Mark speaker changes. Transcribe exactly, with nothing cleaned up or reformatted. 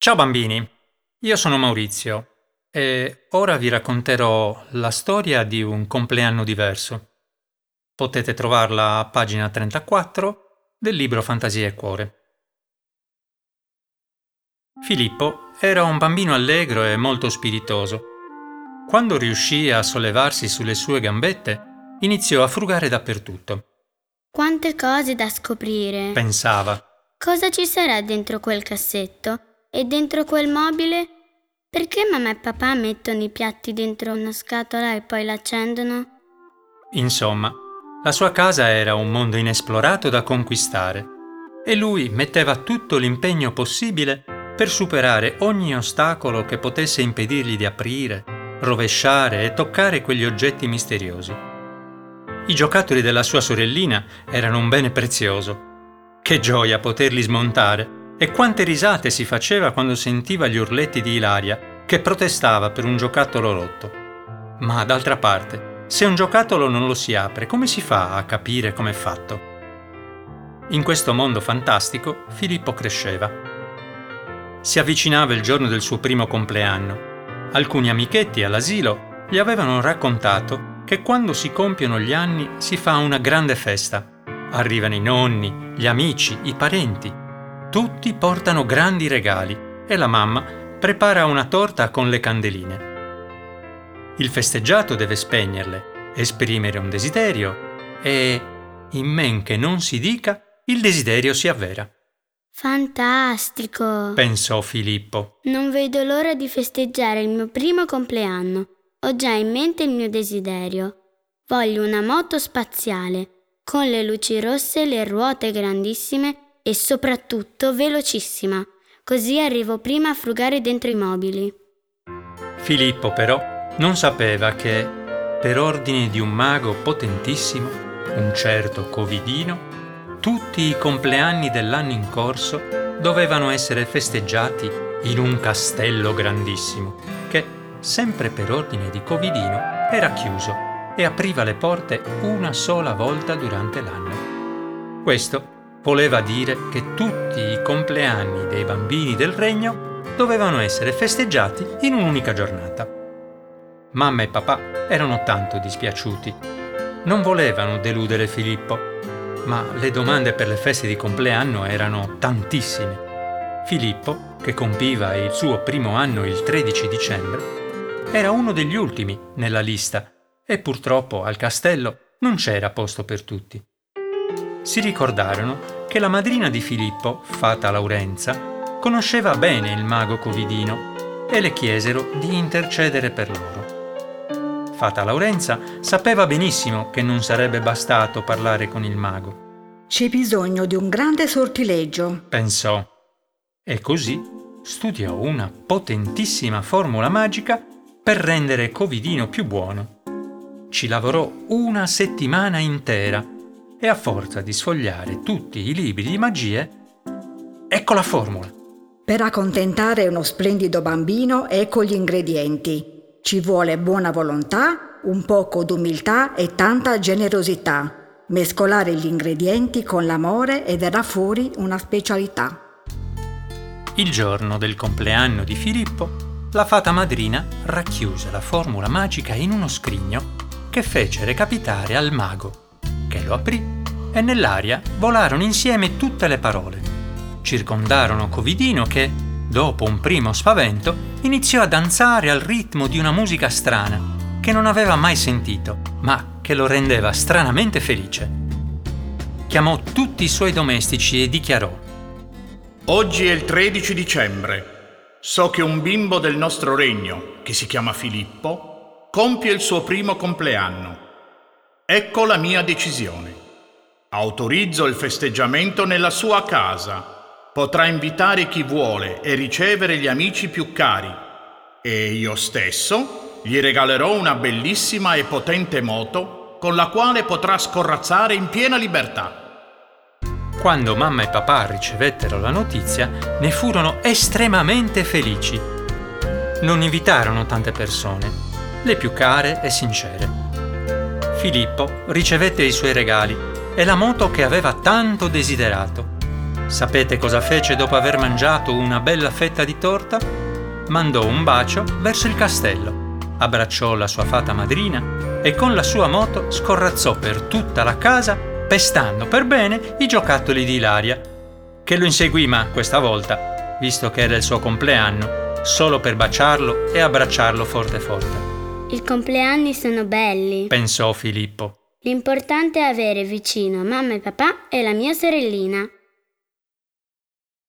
Speaker 1: Ciao bambini, io sono Maurizio e ora vi racconterò la storia di un compleanno diverso. Potete trovarla a pagina trentaquattro del libro Fantasia e Cuore. Filippo era un bambino allegro e molto spiritoso. Quando riuscì a sollevarsi sulle sue gambette, iniziò a frugare dappertutto.
Speaker 2: Quante cose da scoprire!
Speaker 1: Pensava.
Speaker 2: Cosa ci sarà dentro quel cassetto? E dentro quel mobile? Perché mamma e papà mettono i piatti dentro una scatola e poi l'accendono?
Speaker 1: Insomma, la sua casa era un mondo inesplorato da conquistare e lui metteva tutto l'impegno possibile per superare ogni ostacolo che potesse impedirgli di aprire, rovesciare e toccare quegli oggetti misteriosi. I giocattoli della sua sorellina erano un bene prezioso. Che gioia poterli smontare! E quante risate si faceva quando sentiva gli urletti di Ilaria, che protestava per un giocattolo rotto. Ma d'altra parte, se un giocattolo non lo si apre, come si fa a capire com'è fatto? In questo mondo fantastico, Filippo cresceva. Si avvicinava il giorno del suo primo compleanno. Alcuni amichetti all'asilo gli avevano raccontato che quando si compiono gli anni si fa una grande festa. Arrivano i nonni, gli amici, i parenti. Tutti portano grandi regali e la mamma prepara una torta con le candeline. Il festeggiato deve spegnerle, esprimere un desiderio e, in men che non si dica, il desiderio si avvera.
Speaker 2: Fantastico!
Speaker 1: Pensò Filippo.
Speaker 2: Non vedo l'ora di festeggiare il mio primo compleanno. Ho già in mente il mio desiderio. Voglio una moto spaziale, con le luci rosse e le ruote grandissime e soprattutto velocissima, così arrivo prima a frugare dentro i mobili.
Speaker 1: Filippo però non sapeva che, per ordine di un mago potentissimo, un certo Covidino, tutti i compleanni dell'anno in corso dovevano essere festeggiati in un castello grandissimo, che, sempre per ordine di Covidino, era chiuso e apriva le porte una sola volta durante l'anno. Questo voleva dire che tutti i compleanni dei bambini del regno dovevano essere festeggiati in un'unica giornata. Mamma e papà erano tanto dispiaciuti. Non volevano deludere Filippo, ma le domande per le feste di compleanno erano tantissime. Filippo, che compiva il suo primo anno il tredici dicembre, era uno degli ultimi nella lista e purtroppo al castello non c'era posto per tutti. Si ricordarono che la madrina di Filippo, Fata Laurenza, conosceva bene il mago Covidino e le chiesero di intercedere per loro. Fata Laurenza sapeva benissimo che non sarebbe bastato parlare con il mago.
Speaker 3: C'è bisogno di un grande sortileggio,
Speaker 1: pensò, e così studiò una potentissima formula magica per rendere Covidino più buono. Ci lavorò una settimana intera e a forza di sfogliare tutti i libri di magie, ecco la formula.
Speaker 3: Per accontentare uno splendido bambino, ecco gli ingredienti. Ci vuole buona volontà, un poco d'umiltà e tanta generosità. Mescolare gli ingredienti con l'amore e verrà fuori una specialità.
Speaker 1: Il giorno del compleanno di Filippo, la fata madrina racchiuse la formula magica in uno scrigno che fece recapitare al mago, che lo aprì e nell'aria volarono insieme tutte le parole. Circondarono Covidino che, dopo un primo spavento, iniziò a danzare al ritmo di una musica strana che non aveva mai sentito, ma che lo rendeva stranamente felice. Chiamò tutti i suoi domestici e dichiarò:
Speaker 4: Oggi è il tredici dicembre. So che un bimbo del nostro regno, che si chiama Filippo, compie il suo primo compleanno. Ecco la mia decisione. Autorizzo il festeggiamento nella sua casa. Potrà invitare chi vuole e ricevere gli amici più cari. E io stesso gli regalerò una bellissima e potente moto con la quale potrà scorrazzare in piena libertà.
Speaker 1: Quando mamma e papà ricevettero la notizia, ne furono estremamente felici. Non invitarono tante persone, le più care e sincere. Filippo ricevette i suoi regali e la moto che aveva tanto desiderato. Sapete cosa fece dopo aver mangiato una bella fetta di torta? Mandò un bacio verso il castello, abbracciò la sua fata madrina e con la sua moto scorrazzò per tutta la casa pestando per bene i giocattoli di Ilaria, che lo inseguì, ma questa volta, visto che era il suo compleanno, solo per baciarlo e abbracciarlo forte forte.
Speaker 2: I compleanni sono belli,
Speaker 1: pensò Filippo.
Speaker 2: L'importante è avere vicino mamma e papà e la mia sorellina.